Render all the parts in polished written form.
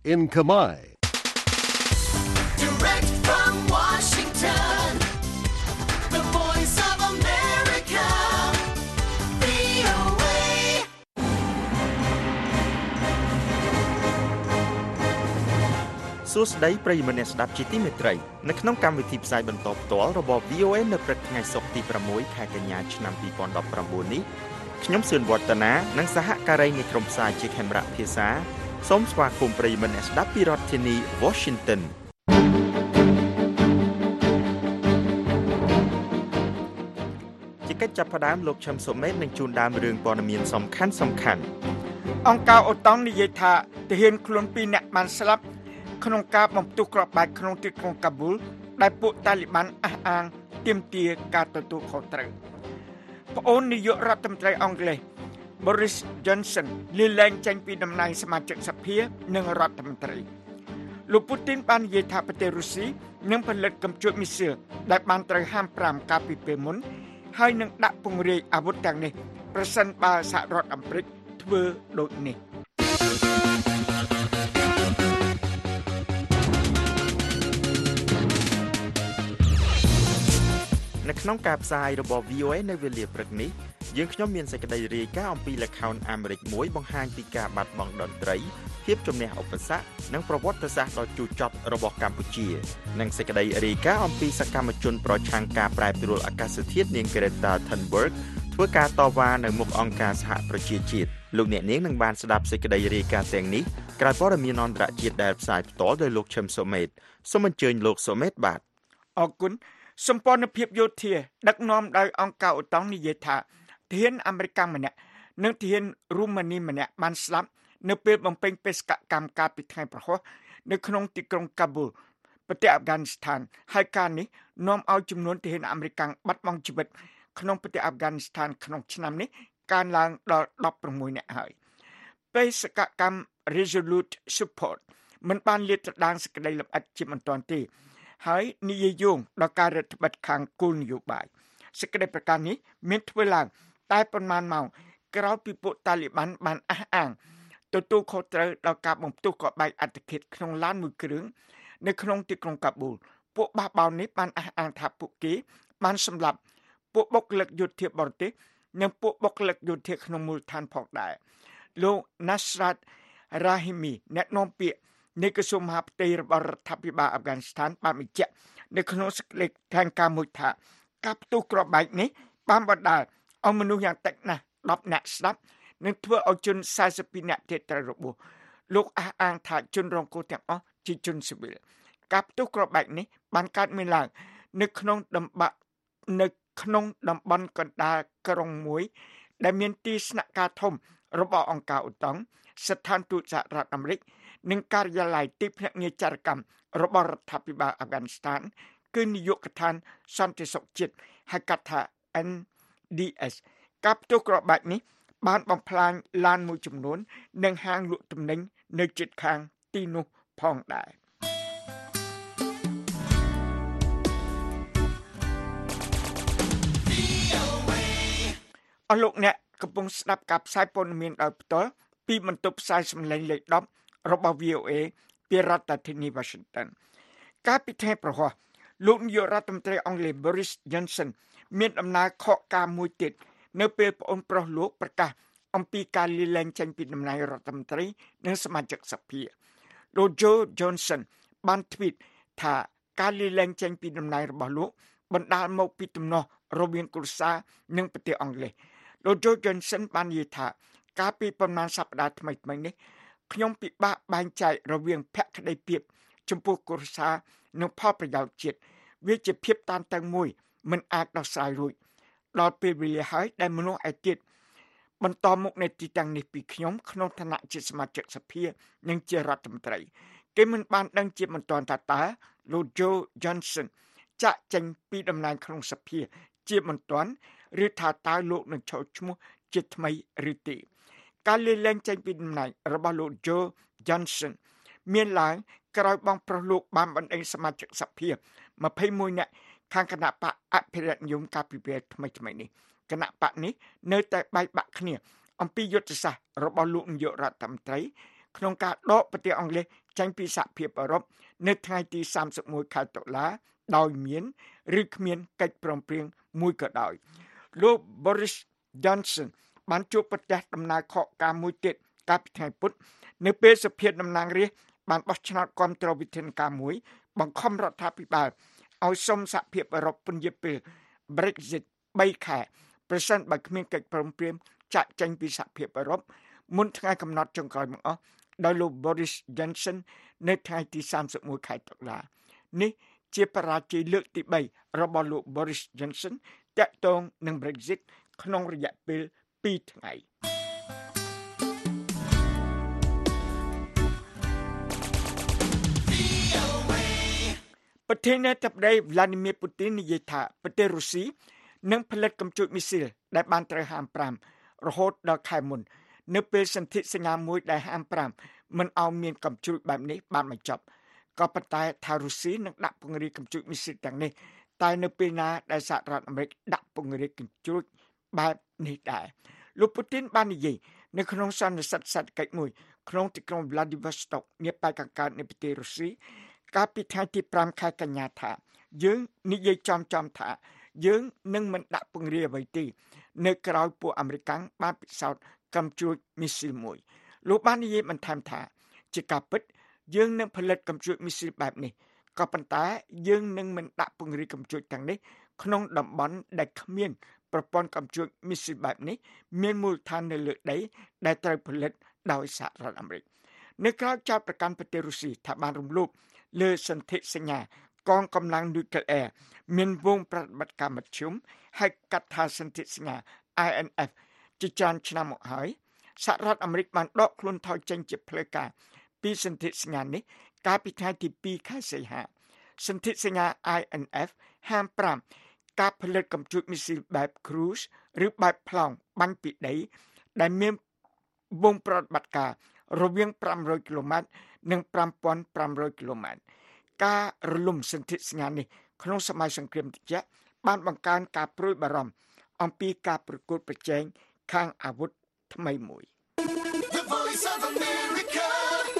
in Khmer. Direct from Washington, the voice of America, VOA. សួស្តីប្រិយមិត្តអ្នកស្ដាប់ជាទីមេត្រីនៅក្នុងកម្មវិធីផ្សាយបន្តផ្ទាល់របស់ VOA នៅព្រឹកថ្ងៃសុក្រទី6ខែកញ្ញាឆ្នាំ2019នេះខ្ញុំសឿនវឌ្ឍនានិងសហការីនៃក្រុមផ្សាយជាខេមរៈភាសាសូមស្វាគមន៍ប្រិយមិត្តអ្នកស្ដាប់ពីរដ្ឋធានី Washington ជាកិច្ចចាប់ផ្ដើមលោកឈឹមសុមេតនឹងជូនដើមរឿងព័ត៌មានសំខាន់អង្គការអូតង់និយាយថាទាហានខ្លួន2នាក់បានស្លាប់ក្នុងការបំផ្ទុះគ្រាប់បែកក្នុងទីក្រុងកាប៊ូលដែលពួកតាលីបានអះអាងទាមទារការទទួលខុសត្រូវប្អូននាយករដ្ឋមន្ត្រីអង់គ្លេស Boris Johnson លាលែងចេញពីតំណែងសមាជិកសភានិងរដ្ឋមន្ត្រីលោកពូទីនបាននិយាយថាប្រទេសរុស្ស៊ីនឹងផលិតកំជូតមីស៊ីលដែលបានត្រូវហាម5កាលពីពេលមុនហើយនឹងដាក់ពង្រាយអាវុធទាំងនេះប្រសិនបើសហរដ្ឋអាមេរិកធ្វើដូចនេះនៅក្នុងការផ្សាយរបស់ VOA នៅវេលាព្រឹកនេះយើងខ្ញុំមានសេចក្តីរាយការណ៍អំពីល្ខោនអាមេរិកមួយបង្ហាញពីការបាត់បង់តន្ត្រីភាពជំនះឧបសគ្គនិងប្រវត្តិសាស្ត្រដ៏ជូរចត់របស់កម្ពុជានិងសេចក្តីរាយការណ៍អំពីសកម្មជនប្រឆាំងការប្រែប្រួលអាកាសធាតុនាង Greta Thunberg ធ្វើការតវ៉ានៅមុខអង្គការសហប្រជាជាតិលោកអ្នកនាងនឹងបានស្ដាប់សេចក្តីរាយការណ៍ទាំងនេះក្រោយព័ត៌មានអន្តរជាតិដែលផ្សាយផ្ទាល់ដោយលោកឈឹមសុមេតសូមអញ្ជើញលោកសុមេតបាទអរគុណសម្ព័ន្ធភាពយោធាដឹកនាំដោយអង្គការអូតង់និយាយថាទាហានអាមេរិកម្នាក់និងទាហានរូម៉ានីម្នាក់បានស្លាប់នៅពេលបំពេញបេសកកម្មកាលពីថ្ងៃព្រហស្បតិ៍នៅក្នុងទីក្រុងកាប៊ូលប្រទេសអាហ្វហ្គានីស្ថានហើយការនេះនាំឲ្យចំនួនទាហានអាមេរិកបាត់បង់ជីវិតក្នុងប្រទេសអាហ្វហ្គានីស្ថានក្នុងឆ្នាំនេះកើនឡើងដល់16នាក់ហើយបេសកកម្ម Resolute Support មិនបានលាតត្រដាងសេចក្តីលម្អិតជាមិនទាន់ទេហើយនិយាយយោងដល់ការរដ្ឋបិទខាងគោលនយោបាយសេចក្តីប្រកាសនេះមានធ្វើឡើងតែប៉ុន្មានម៉ោងក្រោយពីពួកតាលីបានអះអាងទទួលខុសត្រូវដល់ការបំផ្ទុះគ្រាប់បែកអត្តឃាតក្នុងឡានមួយគ្រឿងនៅក្នុងទីក្រុងកាប៊ូលពួកបះបោរនេះបានអះអាងថាពួកគេបានសម្លាប់ពួកបុគ្គលិកយោធាបរទេសនិងពួកបុគ្គលិកយោធាក្នុងមូលដ្ឋានផងដែរលោក Nasrat Rahimi អ្នកនាំពាក្យនៃក្រសួងមហាផ្ទៃរបស់រដ្ឋាភិបាលអាហ្វហ្គានីស្ថានបានបញ្ជាក់នៅក្នុងសេចក្តីថ្លែងការណ៍មួយថាការផ្ទុះគ្រាប់បែកនេះបានបណ្ដាលឲ្យមនុស្សយ៉ាងតិចណាស់10នាក់ស្លាប់និងធ្វើឲ្យជន42នាក់ទៀតត្រូវរបួសលោកអះអាងថាជនរងគ្រោះទាំងអស់ជាជនស៊ីវិលការផ្ទុះគ្រាប់បែកនេះបានកើតមានឡើងនៅក្នុងតំបន់កណ្ដាលក្រុងមួយដែលមានទីស្នាក់ការធំរបស់អង្គការអូតង់ស្ថានទូតសហរដ្ឋអាមេរិកនិងការិយាល័យទីភ្នាក់ងារចារកម្មរបស់រដ្ឋាភិបាលអាហ្វហ្គានីស្ថានគឺនាយកដ្ឋានសន្តិសុខជាតិហៅកាត់ថា NDS ការផ្ទុះគ្រាប់បែកនេះបានបំផ្លាញឡានមួយចំនួននិងហាងលក់ទំនិញនៅជិតខាងទីនោះផងដែរអស់លោកអ្នកកំពុងស្ដាប់ការផ្សាយព័ត៌មានដោយផ្ទាល់ពីបន្ទប់ផ្សាយសម្លេងលេខ10របស់ VOA ពីរដ្ឋធានី Washington កាលពីថ្ងៃប្រហ័សលោកនាយករដ្ឋមន្ត្រីអង់គ្លេស Boris Johnson មានដំណើរខកការមួយទៀតនៅពេលប្អូនប្រុសលោកប្រកាសអំពីការលាលែងចេញពីតំណែងរដ្ឋមន្ត្រីនិងសមាជិកសភាលោក Joe Johnson បានទ្វីតថាការលាលែងចេញពីតំណែងរបស់លោកបណ្ដាលមកពីទំនាស់រវាងគ្រួសារនិងប្រទេសអង់គ្លេសលោក Joe Johnson បាននិយាយថាកាលពីប្រមាណសប្តាហ៍ថ្មីៗនេះខ្ញុំពិបាកបែងចែករវាងភក្តីភាពចំពោះគ្រួសារនិងផលប្រយោជន៍ជាតិវាជាភាពតានតឹងមួយមិនអាចដោះស្រាយរួចដល់ពេលវេលាហើយដែលមនុស្សឯទៀតបន្តមុខនៃទីតាំងនេះពីខ្ញុំក្នុងឋានៈជាសមាជិកសភានិងជារដ្ឋមន្ត្រីគេមិនបានដឹងជាមិនទាន់ថាតើលោក Joe Johnson ចាក់ចេញពីតំណែងក្នុងសភាជាមិនទាន់ឬថាតើលោកនឹងចូលឈ្មោះជាថ្មីឬទេការលាលែងចេញពីតំណែងរបស់លោក Joe Johnson មានឡើងក្រោយបងប្រុសលោកបានបណ្ដេញសមាជិកសភា21នាក់ខាងគណៈបកអភិរក្សនិយមកាលពីពេលថ្មីនេះគណៈបកនេះនៅតែបែកបាក់គ្នាអំពីយុទ្ធសាស្ត្ររបស់លោកនាយករដ្ឋមន្ត្រីក្នុងការដកប្រទេសអង់គ្លេសចេញពីសហភាពអឺរ៉ុបនៅថ្ងៃទី31ខែតុលាដោយមានឬគ្មានកិច្ចព្រមព្រៀងមួយក៏ដោយលោក Boris Johnson បានជួបប្រទះដំណើរខកការមួយទៀតកាលពីថ្ងៃពុធនៅពេលសភាតំណាងរាស្ត្របានបោះឆ្នោតគាំទ្រវិធានការមួយបង្ខំរដ្ឋាភិបាលឲ្យសុំសហភាពអឺរ៉ុបពន្យាពេល Brexit 3 ខែប្រសិនបើគ្មានកិច្ចព្រមព្រៀងចាក់ចេញពីសហភាពអឺរ៉ុបមុនថ្ងៃកំណត់ចុងក្រោយបង្អស់ដោយលោក Boris Johnson នៅថ្ងៃទី31ខែតុលានេះជាបរាជ័យលើកទី3របស់លោក Boris Johnson តាក់ទងនឹង Brexit ក្នុងរយៈពេល2ថ្ងៃប្រធានាធិបតី Vladimir Putin និយាយថាប្រទេសរុស្ស៊ីនឹងផលិតកាំជ្រួចមីស៊ីលដែលបានត្រូវហាម5រហូតដល់ខែមុននៅពេលសន្ធិសញ្ញាមួយដែលហាម5មិនឲ្យមានកាំជ្រួចបែបនេះបានបញ្ចប់ក៏ប៉ុន្តែថារុស្ស៊ីនឹងដាក់ពង្រាយកាំជ្រួចមីស៊ីលទាំងនេះតែនៅពេលណាដែលសហរដ្ឋអាមេរិកដាក់ពង្រាយកាំជ្រួចបែបនេះដែរលោកពូទីនបាននិយាយនៅក្នុងសន្និសីទសេដ្ឋកិច្ចមួយក្នុងទីក្រុង Vladivostok នាប៉ែកខាងកើតនៃប្រទេសរុស្ស៊ីកាលពីថ្ងៃទី5ខែកញ្ញាថាយើងនិយាយចំថាយើងនឹងមិនដាក់ពង្រាយអ្វីទេនៅក្រៅពួកអាមេរិកបានពិសោធន៍កាំជ្រួចមីស៊ីលមួយលោកបាននិយាយបន្ថែមថាជាការពិតយើងនឹងផលិតកាំជ្រួចមីស៊ីលបែបនេះក៏ប៉ុន្តែយើងនឹងមិនដាក់ពង្រាយកាំជ្រួចទាំងនេះក្នុងតំបន់ដែលគ្មានប្រព័ន្ធកាំជ្រួចមីស៊ីលបែបនេះមានមូលដ្ឋាននៅលើដីដែលត្រូវផលិតដោយសហរដ្ឋអាមេរិកនៅក្រៅចោទប្រកាន់ប្រទេសរុស្ស៊ីថាបានរំលោភលើសន្ធិសញ្ញាកងកម្លាំងនុយក្លេអ៊ែរមានវងប្រតិបត្តិការមធ្យមហៅកាត់ថាសន្ធិសញ្ញា INF ជាច្រើនឆ្នាំមកហើយសហរដ្ឋអាមេរិកបានដកខ្លួនថយចេញជាផ្លូវការពីសន្ធិសញ្ញានេះកាលពីថ្ងៃទី2ខែសីហាសន្ធិសញ្ញា INF ហាម5ការផលិតកាំជ្រួចមីស៊ីលបែប cruise ឬបែបប្លង់បាញ់ពីដីដែលមានវងប្រតិបត្តិការរវាង500គីឡូម៉ែត្រនិង5500គីឡូម៉ែត្រការរលំសន្ធិសញ្ញានេះក្នុងសម័យសង្គ្រាមត្រជាក់បានបង្កើនការព្រួយបារម្ភអំពីការប្រកួតប្រជែងខាងអាវុធថ្មីមួយ The Voice of America,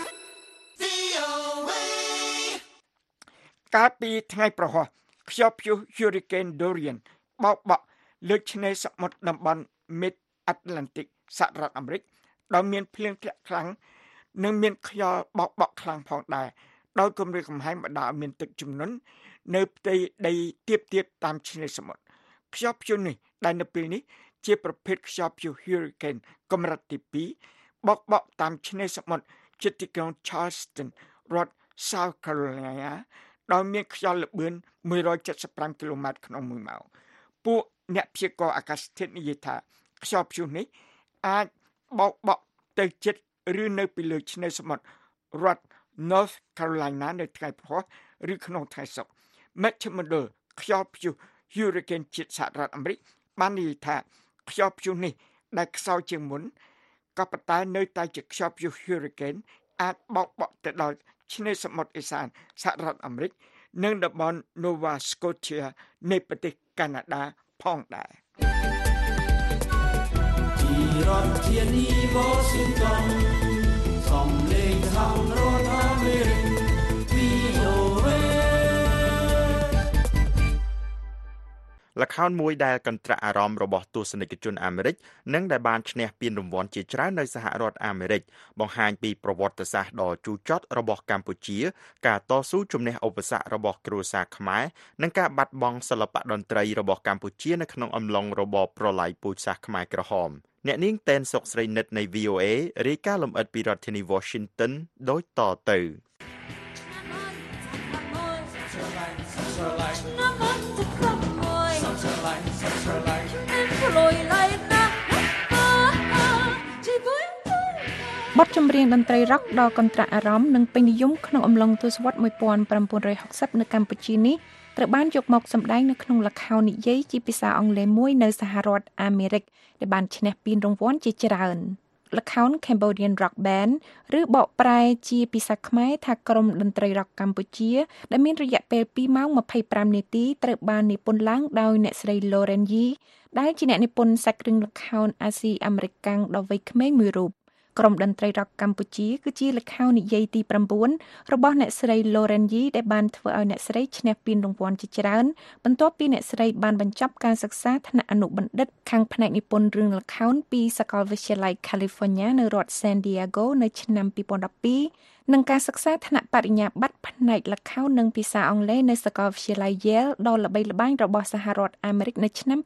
VOA. កាលពីថ្ងៃប្រហោះខ្យល់ព្យុះ Hurricane Dorian បោកបក់លើឆ្នេរសមុទ្រតំបន់ Mid-Atlantic សហរដ្ឋអាមេរិកដោយមានភ្លៀងធ្លាក់ខ្លាំងនិងមានខ្យល់បោកបក់ខ្លាំងផងដែរដោយគម្រាមកំហែងបណ្ដាលឲ្យមានទឹកជំនន់នៅផ្ទៃដីទាបតាមឆ្នេរសមុទ្រខ្យល់ព្យុះនេះដែលនៅពេលនេះជាប្រភេទខ្យល់ព្យុះ Hurricane កម្រិតទី2បោកបក់តាមឆ្នេរសមុទ្រជិតទីក្រុង Charleston រដ្ឋ South Carolina ដោយមានខ្យល់ល្បឿន175គីឡូម៉ែត្រក្នុង1ម៉ោងពួកអ្នកព្យាករណ៍អាកាសធាតុនិយាយថាខ្យល់ព្យុះនេះអាចបោកបក់ទៅជិតឬនៅពីលើឆ្នេរសមុទ្ររដ្ឋ North Carolina នៅថ្ងៃព្រហស្បតិ៍ឬក្នុងថ្ងៃសុក្រមជ្ឈមណ្ឌលខ្យល់ព្យុះ Hurricane ជាតិសហរដ្ឋអាមេរិកបាននិយាយថាខ្យល់ព្យុះនេះដែលខ្សោយជាងមុនក៏ប៉ុន្តែនៅតែជាខ្យល់ព្យុះ Hurricane អាចបោកបក់ទៅដល់ឆ្នេរសមុទ្រឦសានសហរដ្ឋអាមេរិកនិងតំបន់ Nova Scotia នៃប្រទេសកាណាដាផងដែរពីរដ្ឋធានី Washington សំឡេងខាងរដ្ឋអាមេរិក VOA ល្ខោនមួយដែលកន្ត្រាក់អារម្មណ៍របស់ទស្សនិកជនអាមេរិកនិងដែលបានឈ្នះពានរង្វាន់ជាច្រើននៅសហរដ្ឋអាមេរិកបង្ហាញពីប្រវត្តិសាស្ត្រដ៏ជូរចត់របស់កម្ពុជាការតស៊ូជំនះឧបសគ្គរបស់គ្រួសារខ្មែរនិងការបាត់បង់សិល្បៈតន្ត្រីរបស់កម្ពុជានៅក្នុងអំឡុងរបបប្រល័យពូជសាសន៍ខ្មែរក្រហមអ្នកនាងតែនសុកស្រីនិតនៃ VOA រាយការណ៍លម្អិតពីរដ្ឋធានី Washington ដូចតទៅបទចម្រៀងតន្ត្រីរ៉ុកដ៏កន្ត្រាក់អារម្មណ៍និងពេញនិយមក្នុងអំឡុងទសវត្សរ៍1960នៅកម្ពុជានេះត្រូវបានយកមកសម្ដែងនៅក្នុងល្ខោននិយាយជាភាសាអង់គ្លេសមួយនៅសហរដ្ឋអាមេរិកដែលបានឈ្នះពានរង្វាន់ជាច្រើនល្ខោន Cambodian Rock Band ឬបកប្រែជាភាសាខ្មែរថាក្រុមតន្ត្រីរ៉ុកកម្ពុជាដែលមានរយៈពេល2ម៉ោង25នាទីត្រូវបាននិពន្ធឡើងដោយអ្នកស្រី Lauren Yee ដែលជាអ្នកនិពន្ធសាច់រឿងល្ខោនអាស៊ីអាមេរិកដ៏វ័យក្មេងមួយរូបក្រុមតន្ត្រីរ៉ុកកម្ពុជាគឺជាល្ខោននិយាយទី9របស់អ្នកស្រី Lauren Yee ដែលបានធ្វើឲ្យអ្នកស្រីឈ្នះពានរង្វាន់ជាច្រើនបន្ទាប់ពីអ្នកស្រីបានបញ្ចប់ការសិក្សាថ្នាក់អនុបណ្ឌិតខាងផ្នែកនិពន្ធរឿងល្ខោនពីសាកលវិទ្យាល័យ California នៅរដ្ឋ San Diego នៅឆ្នាំ2012និងការសិក្សាថ្នាក់បរិញ្ញាបត្រផ្នែកល្ខោននិងភាសាអង់គ្លេសនៅសាកលវិទ្យាល័យ Yale ដ៏ល្បីល្បាញរបស់សហរដ្ឋអាមេរិកនៅឆ្នាំ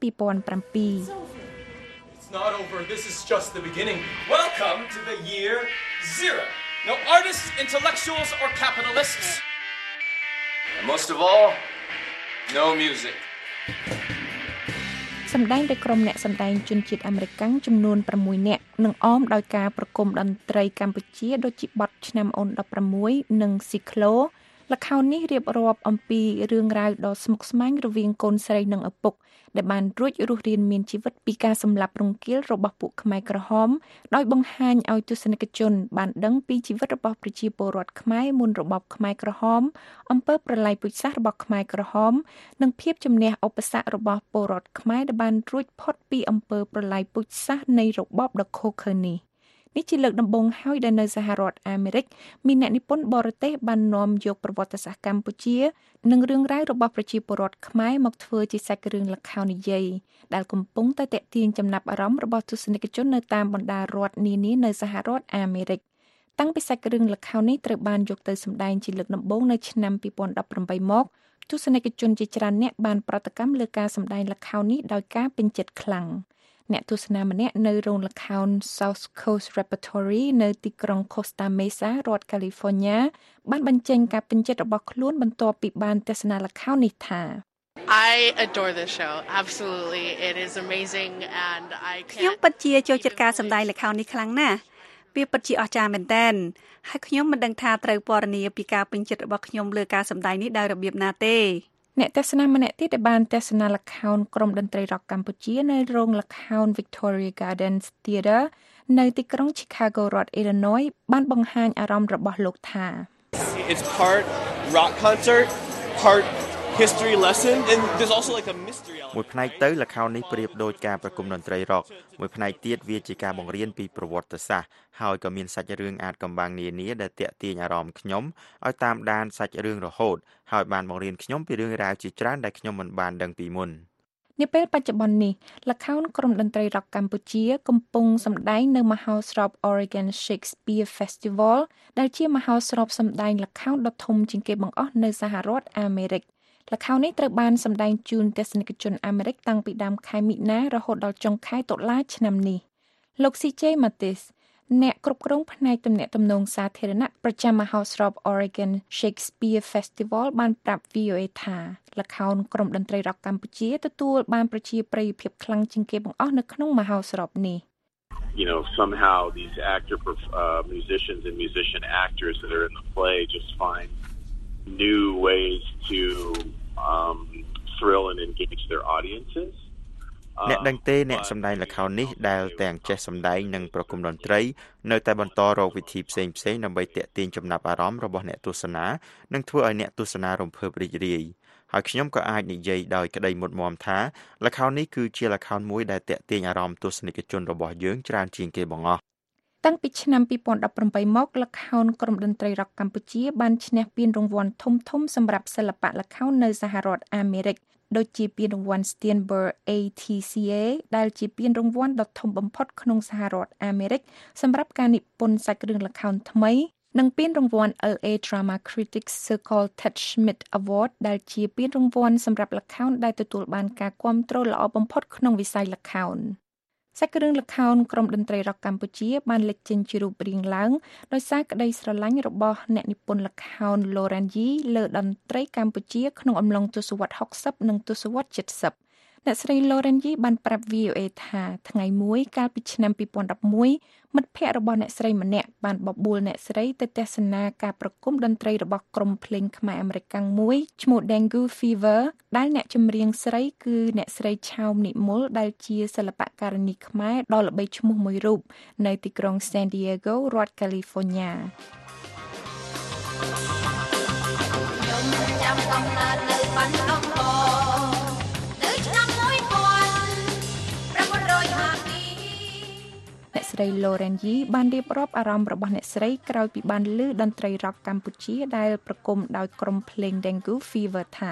2007Not over. This is just the beginning. Welcome to the year zero. No artists, intellectuals, or capitalists. And most of all, no music. សម្ដែងដោយក្រុមអ្នកសម្ដែងជនជាតិអាមេរិកចំនួន6នាក់នឹងអមដោយការប្រគំតន្ត្រីកម្ពុជាដូចជាបទឆ្នាំអូន16និងស៊ីក្លូល្ខោននេះរៀបរាប់អំពីរឿងរ៉ាវដ៏ស្មុគស្មាញរវាងកូនស្រីនិងឪពុកដែលបានរួចរស់រានមានជីវិតពីការសម្លាប់រង្គាលរបស់ពួកខ្មែរក្រហមដោយបង្ហាញឲ្យទស្សនិកជនបានដឹងពីជីវិតរបស់ប្រជាពលរដ្ឋខ្មែរមុនរបបខ្មែរក្រហមអំពើប្រល័យពូជសាសន៍របស់ខ្មែរក្រហមនិងភាពជំនះឧបសគ្គរបស់ពលរដ្ឋខ្មែរដែលបានរួចផុតពីអំពើប្រល័យពូជសាសន៍នៃរបបដ៏ឃោរឃៅនេះនេះជាលើកដំបូងហើយដែលនៅសហរដ្ឋអាមេរិកមានអ្នកនិពន្ធបរទេសបាននាំយកប្រវត្តិសាស្ត្រកម្ពុជានិងរឿងរ៉ាវរបស់ប្រជាពលរដ្ឋខ្មែរមកធ្វើជាសាច់រឿងល្ខោននិយាយដែលកំពុងតែទាក់ទាញចំណាប់អារម្មណ៍របស់ទស្សនិកជននៅតាមបណ្ដារដ្ឋនានានៅសហរដ្ឋអាមេរិកតាំងពីសាច់រឿងល្ខោននេះត្រូវបានយកទៅសម្ដែងជាលើកដំបូងនៅឆ្នាំ2018មកទស្សនិកជនជាច្រើនអ្នកបានប្រតិកម្មលើការសម្ដែងល្ខោននេះដោយការពេញចិត្តខ្លាំងអ្នកទស្សនាម្នាក់នៅរោងល្ខោន South Coast Repertory នៅទីក្រុង Costa Mesa រដ្ឋ California បានបញ្ចេញការពេញចិត្តរបស់ខ្លួនបន្ទាប់ពីបានទស្សនាល្ខោននេះថា I adore this show. Absolutely. It is amazing and I can't ខ្ញុំពិតជាចូលចិត្តការសម្ដែងល្ខោននេះខ្លាំងណាស់វាពិតជាអស្ចារ្យមែនទែនហើយខ្ញុំមិនដឹងថាត្រូវពណ៌នាពីការពេញចិត្តរបស់ខ្ញុំលើការសម្ដែងនេះដោយរបៀបណាទេអ្នកទស្សនាម្នាក់ទៀតដែលបានទស្សនាល្ខោនក្រុមតន្ត្រីរ៉ុកកម្ពុជានៅរោងល្ខោន Victoria Gardens Theatre នៅទីក្រុង Chicago រដ្ឋ Illinois បានបង្ហាញអារម្មណ៍របស់លោកថា It's part rock concert, part history lesson and there's also like a mystery element. មួយផ្នែកទៅល្ខោននេះប្រៀបដូចការប្រគំតន្ត្រីរ៉ុកមួយផ្នែកទៀតវាជាការបង្រៀនពីប្រវត្តិសាស្ត្រហើយក៏មានសាច់រឿងអាចកំបាំងនានាដែលទាក់ទាញអារម្មណ៍ខ្ញុំឲ្យតាមដានសាច់រឿងរហូតហើយបានបង្រៀនខ្ញុំពីរឿងរ៉ាវជាច្រើនដែលខ្ញុំមិនបានដឹងពីមុននាពេលបច្ចុប្បន្ននេះល្ខោនក្រុមតន្ត្រីរ៉ុកកម្ពុជាកំពុងសម្ដែងនៅមហោស្រព Oregon Shakespeare Festival ដែលជាមហោស្រពសម្ដែងល្ខោនដ៏ធំជាងគេបង្អស់នៅសហរដ្ឋអាមេរិកល្ខោននេះត្រូវបានសម្ដែងជូនទស្សនិកជនអាមេរិកតាំងពីដើមខែមិនិនារហូតដល់ចុងខែតុលាឆ្នាំនេះលោក CJ Mattis អ្នកគ្រប់គ្រងផ្នែកទំនាក់ទំនងសាធារណៈប្រចាំមហោស្រព Oregon Shakespeare Festival បានប្រាប់ VOA ថាល្ខោនក្រុមតន្ត្រីរ៉ុកកម្ពុជាទទួលបានប្រជាប្រិយភាពខ្លាំងជាងគេបង្អស់នៅក្នុងមហោស្រពនេះ You know, somehow these musicians and musician actors that are in the play just find new ways to thrill and engage their audiences. អ្នកដឹងទេអ្នកសម្ដែងល្ខោននេះដែលទាំងចេះសម្ដែងនិងប្រគំតន្ត្រីនៅតែបន្តរកវិធីផ្សេងៗដើម្បីទាក់ទាញចំណាប់អារម្មណ៍របស់អ្នកទស្សនានិងធ្វើឲ្យអ្នកទស្សនារំភើបរីករាយហើយខ្ញុំក៏អាចនិយាយដោយក្តីមុតមាំថាល្ខោននេះគឺជាល្ខោនមួយដែលទាក់ទាញអារម្មណ៍ទស្សនិកជនរបស់យើងច្រើនជាងគេបង្អស់តាំងពីឆ្នាំ2018មកល្ខោនក្រុមតន្ត្រីរ៉ុកកម្ពុជាបានឈ្នះពានរង្វាន់ធំៗសម្រាប់សិល្បៈល្ខោននៅសហរដ្ឋអាមេរិកដូចជាពានរង្វាន់ Steinberg ATCA ដែលជាពានរង្វាន់ដ៏ធំបំផុតក្នុងសហរដ្ឋអាមេរិកសម្រាប់ការនិពន្ធសាច់រឿងល្ខោនថ្មីនិងពានរង្វាន់ LA Drama Critics Circle Ted Schmidt Award ដែលជាពានរង្វាន់សម្រាប់ល្ខោនដែលទទួលបានការគាំទ្រល្អបំផុតក្នុងវិស័យល្ខោនសាច់រឿងល្ខោនក្រុមតន្ត្រីរ៉ុកកម្ពុជាបានលេចចេញជារូបរាងឡើងដោយសារក្តីស្រឡាញ់របស់អ្នកនិពន្ធល្ខោន Lauren Yee លើតន្ត្រីកម្ពុជាក្នុងអំឡុងទសវត្សរ៍60និងទសវត្សរ៍70អ្នកស្រី Lauren Yee បានប្រាប់ VOA ថាថ្ងៃមួយកាលពីឆ្នាំ2011មិត្តភ័ក្តិរបស់អ្នកស្រីម្នាក់បានបបួលអ្នកស្រីទៅទស្សនាការប្រគំតន្ត្រីរបស់ក្រុមភ្លេងខ្មែរអាមេរិកមួយឈ្មោះ Dengue Fever ដែលអ្នកចម្រៀងស្រីគឺអ្នកស្រីឆោមនិមលដែលជាសិល្បករនីខ្មែរដ៏ល្បីឈ្មោះមួយរូបនៅទីក្រុង San Diego រដ្ឋ California ខ្ញុំចាំកំណើតនៅបានដំបងអ្នកស្រីស្រី Lauren Yee បានរៀបរាប់អារម្មណ៍របស់អ្នកស្រីក្រោយពីបានឮតន្ត្រី rock កម្ពុជាដែលប្រគំដោយក្រុមភ្លេង Dengue Fever ថា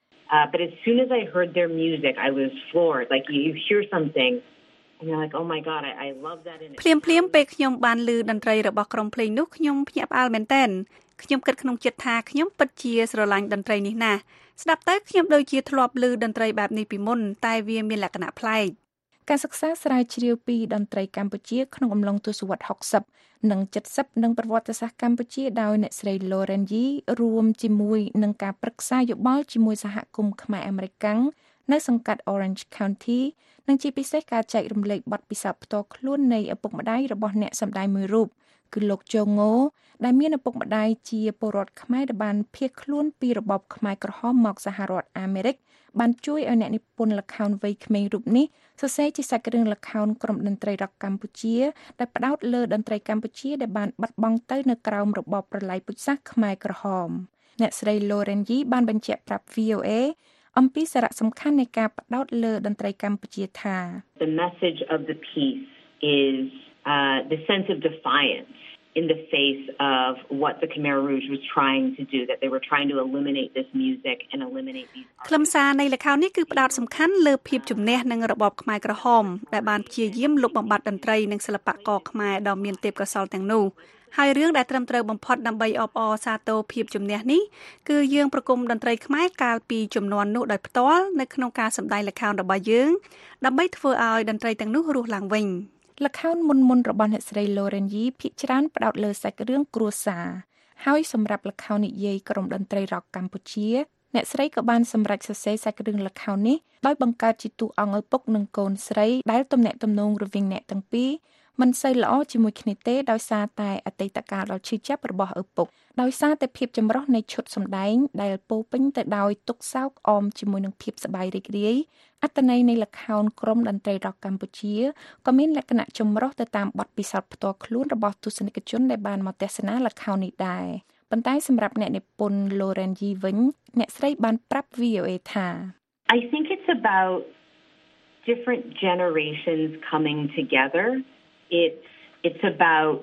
But as soon as I heard their music, I was floored. Like you hear something, and you're like, "Oh my God, I love that." ភ្លាមពេលខ្ញុំបានឮតន្ត្រីរបស់ក្រុមភ្លេងនោះខ្ញុំភ្ញាក់ផ្អើលមែនទែនខ្ញុំគិតក្នុងចិត្តថាខ្ញុំពិតជាស្រឡាញ់តន្ត្រីនេះណាស់ស្ដាប់ទៅខ្ញុំដូចជាធ្លាប់ឮតន្ត្រីបែបនេះពីមុនតែវាមានលក្ខណៈប្លែកការសិក្សាស្រាវជ្រាវពីតន្ត្រីកម្ពុជាក្នុងអំឡុងទសវត្សរ៍60និង70និងប្រវត្តិសាស្ត្រកម្ពុជាដោយអ្នកស្រី Lauren Yee រួមជាមួយនឹងការប្រឹក្សាយោបល់ជាមួយសហគមន៍ខ្មែរអាមេរិកាំងនៅសង្កាត់ Orange County និងជាពិសេសការចែករំលែកបទពិសោធន៍ផ្ទាល់ខ្លួននៃឪពុកម្ដាយរបស់អ្នកសម្ដែងមួយរូបគឺលោកជងោដែលមានឪពុកម្ដាយជាពលរដ្ឋខ្មែរដែលបានភៀសខ្លួនពីរបបខ្មែរក្រហមមកសហរដ្ឋអាមេរិកបានជួយឲ្យអ្នកនិពន្ធល្ខោនវ័យក្មេងរូបនេះសរសេរជាសាច់រឿងល្ខោនក្រុមតន្ត្រីរ៉ុកកម្ពុជាដែលផ្ដោតលើតន្ត្រីកម្ពុជាដែលបានបាត់បង់ទៅនៅក្រោមរបបប្រល័យពូជសាសន៍ខ្មែរក្រហមអ្នកស្រី Lauren Yee បានបញ្ជាក់ប្រាប់ VOA អំពីសារៈសំខាន់នៃការផ្ដោតលើតន្ត្រីកម្ពុជាថា The message of the piece is the sense of defiance in the face of what the Khmer Rouge was trying to do, that they were trying to eliminate this music and eliminate these artists. ខ្លឹមសារនៃល្ខោននេះគឺផ្ដោតសំខាន់លើភាពជំនះនឹងរបបខ្មែរក្រហមដែលបានព្យាយាមលុបបំបាត់តន្ត្រីនិងសិល្បករខ្មែរដ៏មានទេពកោសល្យទាំងនោះហើយរឿងដែលត្រឹមត្រូវបំផុតដើម្បីអបអរសាទរភាពជំនះនេះគឺយើងប្រគំតន្ត្រីខ្មែរកាលពីជំនាន់នោះដោយផ្ទាល់នៅក្នុងការសម្ដែងល្ខោនរបស់យើងដើម្បីធ្វើឲ្យតន្ត្រីទាំងនោះរស់ឡើងវិញល្ខោនមុនរបស់អ្នកស្រី Lauren Yee ភាគច្រើនផ្ដោតលើសាច់រឿងគ្រួសារហើយសម្រាប់ល្ខោននិយាយក្រុមតន្ត្រីរ៉ុកកម្ពុជាអ្នកស្រីក៏បានសម្រេចសរសេរសាច់រឿងល្ខោននេះដោយបង្កើតជាតួអង្គឪពុកនិងកូនស្រីដែលទំនាក់ទំនងរវាងអ្នកទាំងពីរមិនសូវល្អជាមួយគ្នាទេដោយសារតែអតីតកាលដ៏ឈឺចាប់របស់ឪពុកដោយសារតែភាពចម្រុះនៃឈុតសម្ដែងដែលពោពេញទៅដោយទុក្ខសោកអមជាមួយនឹងភាពសប្បាយរីករាយអត្ថន័យនៃល្ខោនក្រុមតន្ត្រីរ៉ុកកម្ពុជាក៏មានលក្ខណៈចម្រុះទៅតាមបទពិសោធន៍ផ្ទាល់ខ្លួនរបស់ទស្សនិកជនដែលបានមកទស្សនាល្ខោននេះដែរប៉ុន្តែសម្រាប់អ្នកនិពន្ធ Lauren Yee វិញអ្នកស្រីបានប្រាប់ VOA ថា I think it's about different generations coming together. It's about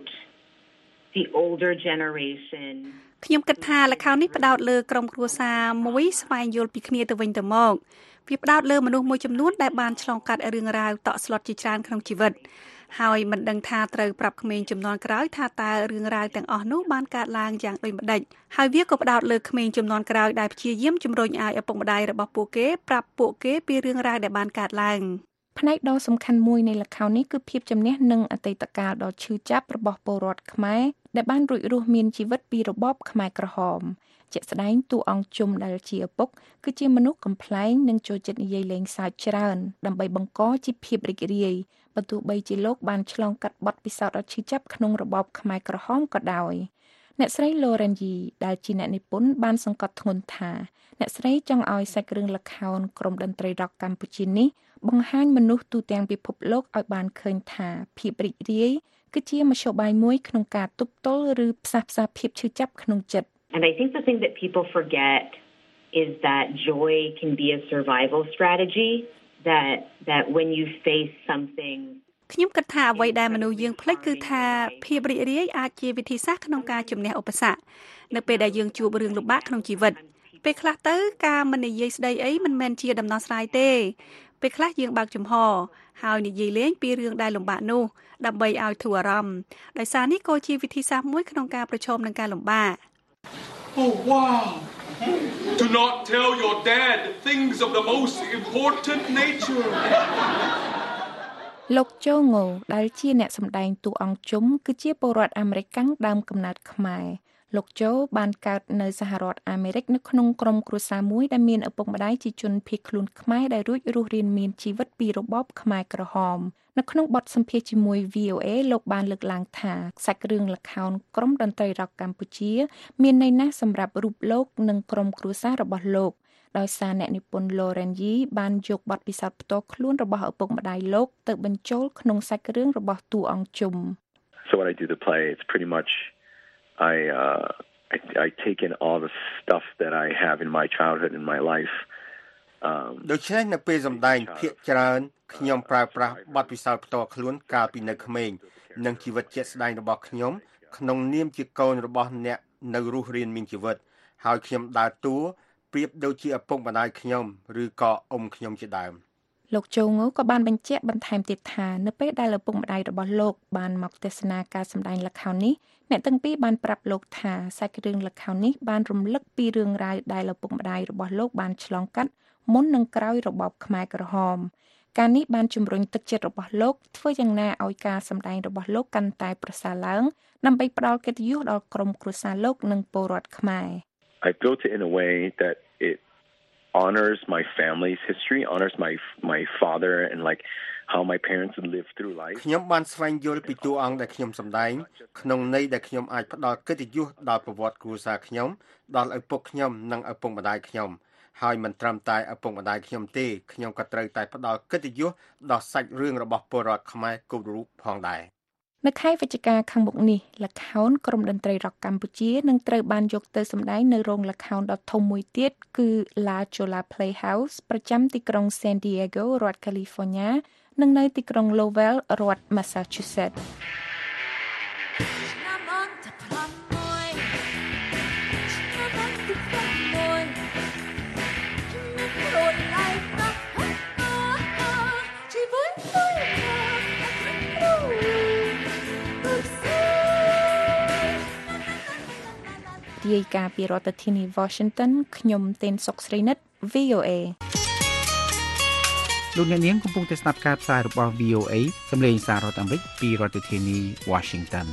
the older generation. ខ្ញុំគិតថាល្ខោននេះផ្ដោតលើក្រុមគ្រួសារមួយស្វែងយល់ពីគ្នាទៅវិញទៅមកវាផ្ដោតលើមនុស្សមួយចំនួនដែលបានឆ្លងកាត់រឿងរ៉ាវតក់ស្លុតជាច្រើនក្នុងជីវិតហើយមិនដឹងថាត្រូវប្រាប់ក្មេងជំនាន់ក្រោយថាតើរឿងរ៉ាវទាំងអស់នោះបានកើតឡើងយ៉ាងដូចម្តេចហើយវាក៏ផ្ដោតលើក្មេងជំនាន់ក្រោយដែលព្យាយាមជំរុញឲ្យឪពុកម្ដាយរបស់ពួកគេប្រាប់ពួកគេពីរឿងរ៉ាវដែលបានកើតឡើងផ្នែកដ៏សំខាន់មួយនៃល្ខោននេះគឺភាពជំនះនឹងអតីតកាលដ៏ឈឺចាប់របស់ពលរដ្ឋខ្មែរដែលបានរួចរស់មានជីវិតពីរបបខ្មែរក្រហមជាក់ស្ដែងតួអង្គជុំដែលជាឪពុកគឺជាមនុស្សកំប្លែងនិងចូលចិត្តនិយាយលេងសើចច្រើនដើម្បីបង្កជាភាពរីករាយបើទោះបីជាលោកបានឆ្លងកាត់បទពិសោធន៍ដ៏ឈឺចាប់ក្នុងរបបខ្មែរក្រហមក៏ដោយអ្នកស្រី Lauren Yee ដែលជាអ្នកនិពន្ធបានសង្កត់ធ្ងន់ថាអ្នកស្រីចង់ឲ្យសាច់រឿងល្ខោនក្រុមតន្ត្រីរ៉ុកកម្ពុជានេះបង្ហាញមនុស្សទូទាំងពិភពលោកឲ្យបានឃើញថាភាពរីករាយគឺជាមធ្យោបាយមួយក្នុងការទប់ទល់ឬផ្សះផ្សាភាពឈឺចាប់ក្នុងចិត្ត And I think the thing that people forget is that joy can be a survival strategy that when you face something ខ្ញុំគិតថាអ្វីដែលមនុស្សយើងភ្លេចគឺថាភាពរីករាយអាចជាវិធីសាស្ត្រក្នុងការជំនះឧបសគ្គនៅពេលដែលយើងជួបរឿងលំបាកក្នុងជីវិតពេលខ្លះទៅការមិននិយាយស្ដីអីមិនមែនជាដំណោះស្រាយទេពេលខ្លះយើងបើកចំហហើយនិយាយលេងពីរឿងដែលលំបាកនោះដើម្បីឲ្យធូរអារម្មណ៍ដោយសារនេះក៏ជាវិធីសាស្ត្រមួយក្នុងការប្រឈមនឹងការលំបាក Oh wow. Do not tell your dad things of the most important nature. លោកជូងូដែលជាអ្នកសម្ដែងតួអង្គជុំគឺជាពលរដ្ឋអាមេរិកដើមកំណើតខ្មែរលោកជូបានកើតនៅសហរដ្ឋអាមេរិកនៅក្នុងក្រុមគ្រួសារមួយដែលមានឪពុកម្ដាយជាជនភៀសខ្លួនខ្មែរដែលរួចរស់រានមានជីវិតពីរបបខ្មែរក្រហមនៅក្នុងបទសម្ភាសន៍ជាមួយ VOA លោកបានលើកឡើងថាសាច់រឿងល្ខោនក្រុមតន្ត្រីរ៉ុកកម្ពុជាមានន័យណាស់សម្រាប់រូបលោកនិងក្រុមគ្រួសាររបស់លោកដោយសារអ្នកនិពន្ធ Lauren Yee បានយកបទពិសោធន៍ផ្ទាល់ខ្លួនរបស់ឪពុកម្ដាយលោកទៅបញ្ចូលក្នុងសាច់រឿងរបស់តួអង្គជុំ So when I do the play it's pretty much I take in all the stuff that I have in my childhood and my life ដូច្នេះនៅពេលសម្ដែងភាគច្រើនខ្ញុំប្រើប្រាស់បទពិសោធន៍ផ្ទាល់ខ្លួនកាលពីនៅក្មេងនិងជីវិតជាក់ស្ដែងរបស់ខ្ញុំក្នុងនាមជាកូនរបស់អ្នកនៅរស់រានមានជីវិតហើយខ្ញុំដើរតួប្រៀបដូចជាឪពុកម្ដាយខ្ញុំឬក៏អ៊ំខ្ញុំជាដើមលោកជូងូក៏បានបញ្ជាក់បន្ថែមទៀតថានៅពេលដែលឪពុកម្ដាយរបស់លោកបានមកទស្សនាការសម្ដែងល្ខោននេះអ្នកទាំងពីរបានប្រាប់លោកថាសាច់រឿងល្ខោននេះបានរំលឹកពីរឿងរ៉ាវដែលឪពុកម្ដាយរបស់លោកបានឆ្លងកាត់មុននឹងក្រោយរបបខ្មែរក្រហមការនេះបានជំរុញទឹកចិត្តរបស់លោកធ្វើយ៉ាងណាឲ្យការសម្ដែងរបស់លោកកាន់តែប្រសើរឡើងដើម្បីផ្ដល់កិត្តិយសដល់ក្រុមគ្រួសារលោកនិងពលរដ្ឋខ្មែរ I built it in a way that it honors my family's history, honors my father and like how my parents lived through life. ខ្ញុំបានស្វែងយល់ពីតួអង្គដែលខ្ញុំសម្ដែងក្នុងន័យដែលខ្ញុំអាចផ្ដល់កិត្តិយសដល់ប្រវត្តិគ្រួសារខ្ញុំដល់ឪពុកខ្ញុំនិងឪពុកម្ដាយខ្ញុំហើយមិនត្រឹមតែឪពុកម្ដាយខ្ញុំទេខ្ញុំក៏ត្រូវតែផ្ដល់កិត្តិយសដល់សាច់រឿងរបស់ពលរដ្ឋខ្មែរគ្រប់រូបផងដែរនៅខែវិច្ឆិកាខាងមុខនេះល្ខោនក្រុមតន្ត្រីរ៉ុកកម្ពុជានឹងត្រូវបានយកទៅសម្ដែងនៅរោងល្ខោនដ៏ធំមួយទៀតគឺ La Jolla Playhouse ប្រចាំទីក្រុង San Diego រដ្ឋ California និងនៅទីក្រុង Lowell រដ្ឋ Massachusettsរាយការណ៍ពីរដ្ឋធានី Washington ខ្ញុំទេនសុកស្រីនិត VOA លោកអ្នកនាងកំពុងតែស្ដាប់ការផ្សាយរបស់ VOA សម្លេងសាររដ្ឋអាមេរិកពីរដ្ឋធានី Washington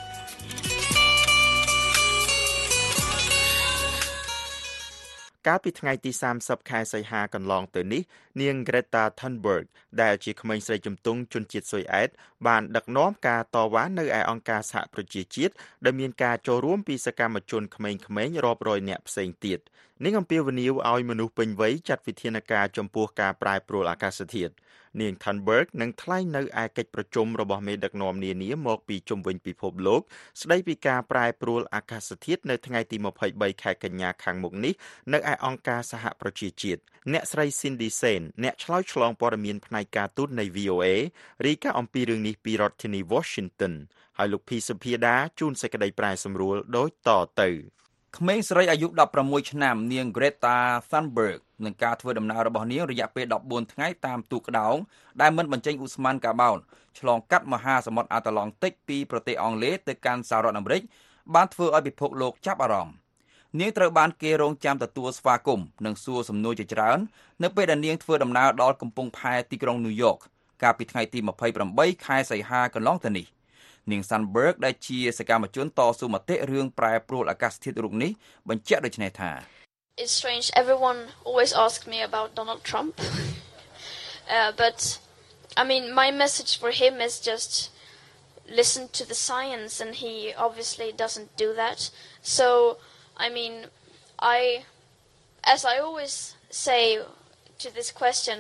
កាលពីថ្ងៃទី30ខែសីហាកន្លងទៅនេះនាង Greta Thunberg ដែលជាក្មេងស្រីជំទង់ជនជាតិស៊ុយអែតបានដឹកនាំការតវ៉ានៅឯអង្គការសហប្រជាជាតិដែលមានការចូលរួមពីសកម្មជនក្មេងៗរាប់រយនាក់ផ្សេងទៀតនាងអំពាវនាវឲ្យមនុស្សពេញវ័យចាត់វិធានការចំពោះការប្រែប្រួលអាកាសធាតុនាង Thunberg នឹងថ្លែងនៅឯកិច្ចប្រជុំរបស់មេដឹកនាំនានាមកពីជុំវិញពិភពលោកស្ដីពីការប្រែប្រួលអាកាសធាតុនៅថ្ងៃទី23ខែកញ្ញាខាងមុខនេះនៅឯអង្គការសហប្រជាជាតិអ្នកស្រី Cindy Sain អ្នកឆ្លើយឆ្លងព័ត៌មានផ្នែកការទូតនៃ VOA រាយការណ៍អំពីរឿងនេះពីរដ្ឋធានី Washington ហើយលោកភីសុភាដាជូនសេចក្តីប្រែសម្រួលដូចតទៅក្មេងស្រីអាយុ16ឆ្នាំនាង Greta Thunberg នឹងការធ្វើដំណើររបស់នាងរយៈពេល14ថ្ងៃតាមទូកក្តោងដែលមិនបញ្ចេញឧស្ម័នកាបូនឆ្លងកាត់មហាសមុទ្រអាត្លង់តិកពីប្រទេសអង់គ្លេសទៅកាន់សហរដ្ឋអាមេរិកបានធ្វើឲ្យពិភពលោកចាប់អារម្មណ៍នាងត្រូវបានគេរងចាំទទួលស្វាគមន៍និងសួរសំណួរជាច្រើននៅពេលដែលនាងធ្វើដំណើរដល់កំពង់ផែទីក្រុងញូវយ៉កកាលពីថ្ងៃទី28ខែសីហាកន្លងទៅនេះនាង Thunberg ដែលជាសកម្មជនតស៊ូមតិរឿងប្រែប្រួលអាកាសធាតុរូបនេះបញ្ជាក់ដូចនេះថា It's strange everyone always asks me about Donald Trump but I mean my message for him is just listen to the science and he obviously doesn't do that so I mean as I always say to this question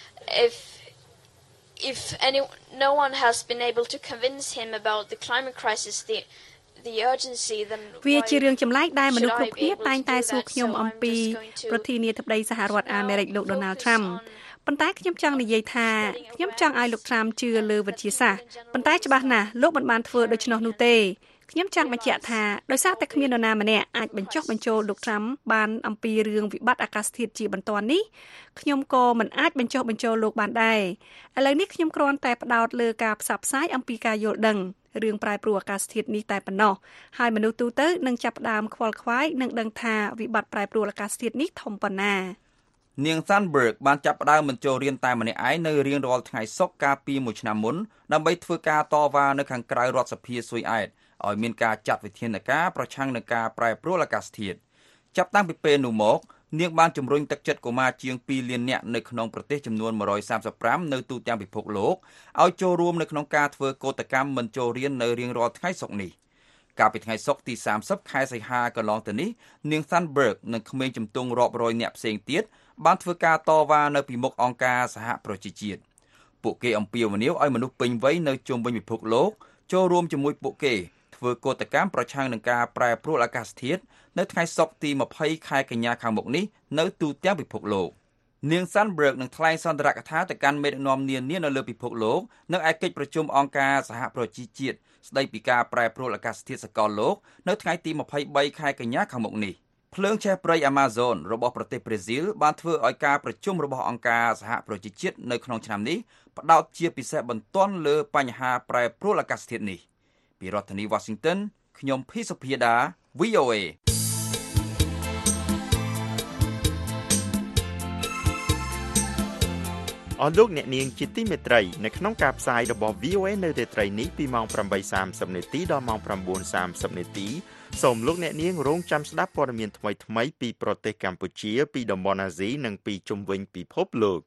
if no one has been able to convince him about the climate crisis the urgency then វាជារឿងចម្លែកដែលមនុស្សគ្រប់គ្នាតែងតែសួរខ្ញុំអំពីប្រធានាធិបតីសហរដ្ឋអាមេរិកលោក Donald Trump ប៉ុន្តែខ្ញុំចង់និយាយថាខ្ញុំចង់ឲ្យលោក Trump ជឿលើវិទ្យាសាស្ត្រប៉ុន្តែច្បាស់ណាស់លោកមិនបានធ្វើដូច្នោះនោះទេខ្ញុំចង់បញ្ជាក់ថាដោយសារតែគ្មាននរណាម្នាក់អាចបញ្ចុះបញ្ចូលលោក Trump បានអំពីរឿងវិបត្តិអាកាសធាតុជាបន្ទាន់នេះខ្ញុំក៏មិនអាចបញ្ចុះបញ្ចូលលោកបានដែរឥឡូវនេះខ្ញុំគ្រាន់តែផ្ដោតលើការផ្សព្វផ្សាយអំពីការយល់ដឹងរឿងប្រែប្រួលអាកាសធាតុនេះតែប៉ុណ្ណោះហើយមនុស្សទូទៅនឹងចាប់ផ្ដើមខ្វល់ខ្វាយនិងដឹងថាវិបត្តិប្រែប្រួលអាកាសធាតុនេះធំប៉ុណ្ណានាង Thunberg បានចាប់ផ្ដើមបញ្ចូលរៀនតែម្នាក់ឯងនៅរៀងរាល់ថ្ងៃសុក្រកាលពី1ឆ្នាំមុនដើម្បីធ្វើការតវ៉ានៅខាងក្រៅរដ្ឋសភាស៊ុយអែតឲ្យមានការចាត់វិធានការប្រឆាំងនឹងការប្រែប្រួលអាកាសធាតុចាប់តាំងពីពេលនោះមកនាងបានជំរុញទឹកចិត្តកុមារជាង2លាននាក់នៅក្នុងប្រទេសចំនួន135នៅទូទាំងពិភពលោកឲ្យចូលរួមនៅក្នុងការធ្វើកោតកម្មមិនចូលរៀននៅរៀងរាល់ថ្ងៃសុក្រនេះកាលពីថ្ងៃសុក្រទី30ខែសីហាកន្លងទៅនេះនាង Thunberg និងក្មេងជំទង់រាប់រយនាក់ផ្សេងទៀតបានធ្វើការតវ៉ានៅពីមុខអង្គការសហប្រជាជាតិពួកគេអំពាវនាវឲ្យមនុស្សពេញវ័យនៅជុំវិញពិភពលោកចូលរួមជាមួយពួកគេធ្វើកោតកម្មប្រឆាំងនឹងការប្រែប្រួលអាកាសធាតុនៅថ្ងៃសុក្រទី20ខែកញ្ញាខាងមុខនេះនៅទូទាំងពិភពលោកនាង Sandberg នឹងថ្លែងសន្ទរកថាទៅកាន់មេដឹកនាំនានានៅលើពិភពលោកនៅឯកិច្ចប្រជុំអង្គការសហប្រជាជាតិស្ដីពីការប្រែប្រួលអាកាសធាតុសកលលោកនៅថ្ងៃទី23ខែកញ្ញាខាងមុខនេះភ្លើងឆេះព្រៃ Amazon របស់ប្រទេសប្រេស៊ីលបានធ្វើឲ្យការប្រជុំរបស់អង្គការសហប្រជាជាតិនៅក្នុងឆ្នាំនេះផ្ដោតជាពិសេសបន្ទាន់លើបញ្ហាប្រែប្រួលអាកាសធាតុនេះពីរដ្ឋធានី Washington ខ្ញុំភីសុភាដា VOA អស់លោកអ្នកនាងជាទីមេត្រីនៅក្នុងការផ្សាយរបស់ VOA នៅរាត្រីនេះពីម៉ោង 8:30 នាទីដល់ម៉ោង 9:30 នាទីសូមលោកអ្នកនាងរងចាំស្ដាប់ព័ត៌មានថ្មីៗពីប្រទេសកម្ពុជាពីតំបន់អាស៊ីនិងពីជុំវិញពិភពលោក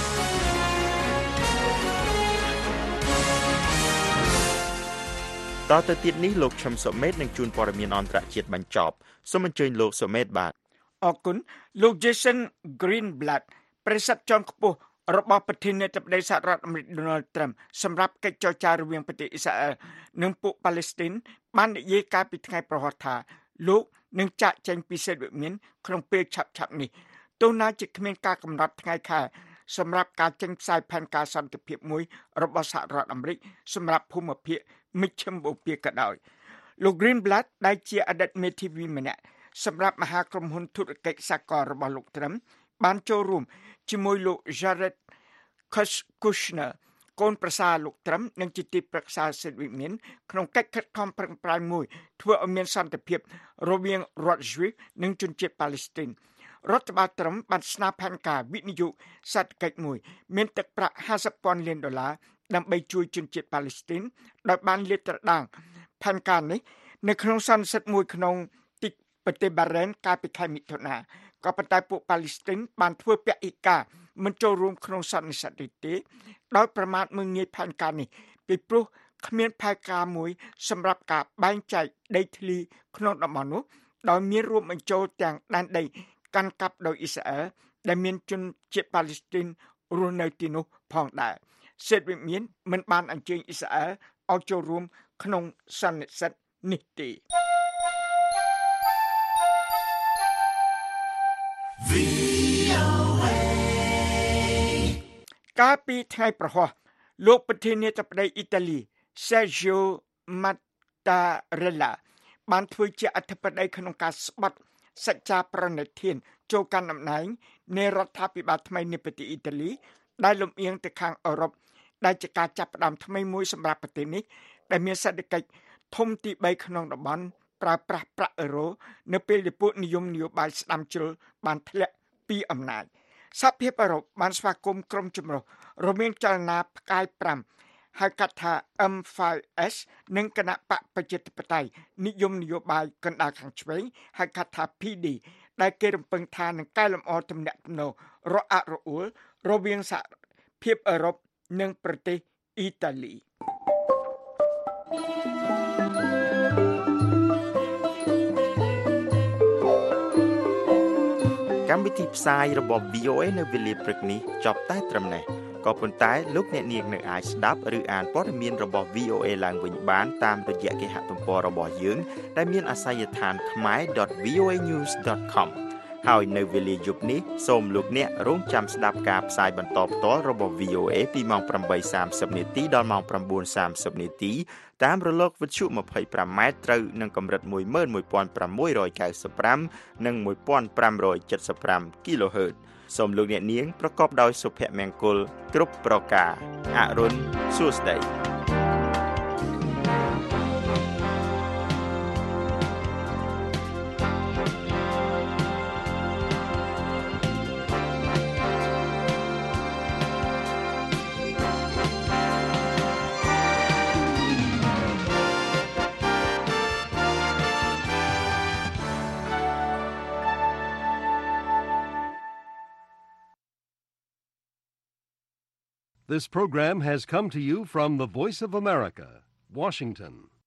តទៅទៀតនេះលោកឈឹមសុមេតនឹងជួនព័ត៌មានអន្តរជាតិបញ្ចប់សូមអញ្ជើញលោកសុមេតបាទអរគុណលោក Jason Greenblatt ប្រធានជាន់ខ្ពស់របស់ប្រធានាធិបតីសហរដ្ឋអាមេរិក Donald Trump សម្រាប់កិច្ចចរចារវាងប្រទេសអ៊ីស្រាអែលនិងពួកប៉ាឡេស្ទីនបាននិយាយកាលពីថ្ងៃប្រហ័សថាលោកនឹងចាកចេញពីសេតវិមានក្នុងពេលឆាប់ៗនេះទោះណាជាគ្មានការកំណត់ថ្ងៃខែសម្រាប់ការចេញផ្សាយផែនការសន្តិភាពមួយរបស់សហរដ្ឋអាមេរិកសម្រាប់ភូមិភាគមជ្ឈិមបូព៌ាក៏ដោយលោក Greenblatt ដែលជាអតីតមេធាវីម្នាក់សម្រាប់មហាក្រុមហ៊ុនធុរកិច្ចសាកលរបស់លោក Trump បានចូលរួមជាមួយលោក Jared Kushner កូនប្រសារលោក Trump និងជាទីប្រឹក្សាសិទ្ធិវិមានក្នុងកិច្ចខិតខំប្រឹងប្រែងមួយធ្វើឲ្យមានសន្តិភាពរវាងរដ្ឋយូដនិងជនជាតិប៉ាឡេស្ទីនរដ្ឋបាល Trump បានស្នើផែនការវិនិយោគសេដ្ឋកិច្ចមួយមានទឹកប្រាក់ $50,000 លានដើម្បីជួយជនជាតិប៉ាឡេស្ទីនដោយបានលាតត្រដាងផែនការនេះនៅក្នុងសន្និសីទមួយក្នុងទីប្រទេសបារ៉ែនកាលពីខែមិថុនាក៏ប៉ុន្តែពួកប៉ាឡេស្ទីនបានធ្វើពហិការមិនចូលរួមក្នុងសន្និសីទនេះទេដោយប្រមាថមើលងាយផែនការនេះពីព្រោះគ្មានផែនការមួយសម្រាប់ការបែងចែកដីធ្លីក្នុងតំបន់នោះដោយមានរួមបញ្ចូលទាំងដែនដីកាន់កាប់ដោយអ៊ីស្រាអែលដែលមានជនជាតិប៉ាឡេស្ទីនរស់នៅទីនោះផងដែរសេតវិមានមិនបានអញ្ជើញអ៊ីស្រាអែលឲ្យចូលរួមក្នុងសន្និសីទនេះទេកាលពីថ្ងៃប្រហ័សលោកប្រធានាធិបតីអ៊ីតាលី Sergio Mattarella បានធ្វើជាអធិបតីក្នុងការស្បត់សច្ចាប្រណិធានចូលកាន់តំណែងនៃរដ្ឋាភិបាលថ្មីនៃប្រទេសអ៊ីតាលីដែលលំអៀងទៅខាងអឺរ៉ុបដែលជាការចាប់ផ្ដើមថ្មីមួយសម្រាប់ប្រទេសនេះដែលមានសេដ្ឋកិច្ចធំទី3ក្នុងតំបន់ប្រើប្រាស់ប្រាក់អឺរ៉ូនៅពេលដែលពួកនិយមនយោបាយស្ដាំជ្រុលបានធ្លាក់ពីអំណាចសហភាពអឺរ៉ុបបានស្វាគមន៍ក្រុមចម្រុះរវាងចលនាផ្កាយ5ហៅកាត់ថា M5S និងគណៈបកប្រជាធិបតេយ្យនិយមនយោបាយកណ្ដាលខាងឆ្វេងហៅកាត់ថា PD ដែលគេរំពឹងថានឹងកែលម្អទំនាក់ទំនងរអាក់រអួលរវាងសហភាពអឺរ៉ុបនិងប្រទេសអ៊ីតាលីកម្មវិធីផ្សាយរបស់ VOA នៅវេលាព្រឹកនេះចប់តែត្រឹមនេះក៏ប៉ុន្តែលោកអ្នកនាងនៅអាចស្ដាប់ឬអានព័ត៌មានរបស់ VOA ឡើងវិញបានតាមរយៈគេហទំព័ររបស់យើងដែលមានអាសយដ្ឋាន khmer.voanews.com ហើយនៅវេលាយប់នេះសូមលោកអ្នករងចាំស្ដាប់ការផ្សាយបន្តផ្ទាល់របស់ VOA ពីម៉ោង 8:30 នាទីដល់ម៉ោង 9:30 នាទីតាមរលកវិទ្យុ 25 ម៉ែត្រត្រូវនឹងកម្រិត 11695 និង 1575 kHz សូមលោកអ្នកនាងប្រកបដោយសុភមង្គលគ្រប់ប្រការអរុនសួស្តី This program has come to you from the Voice of America, Washington.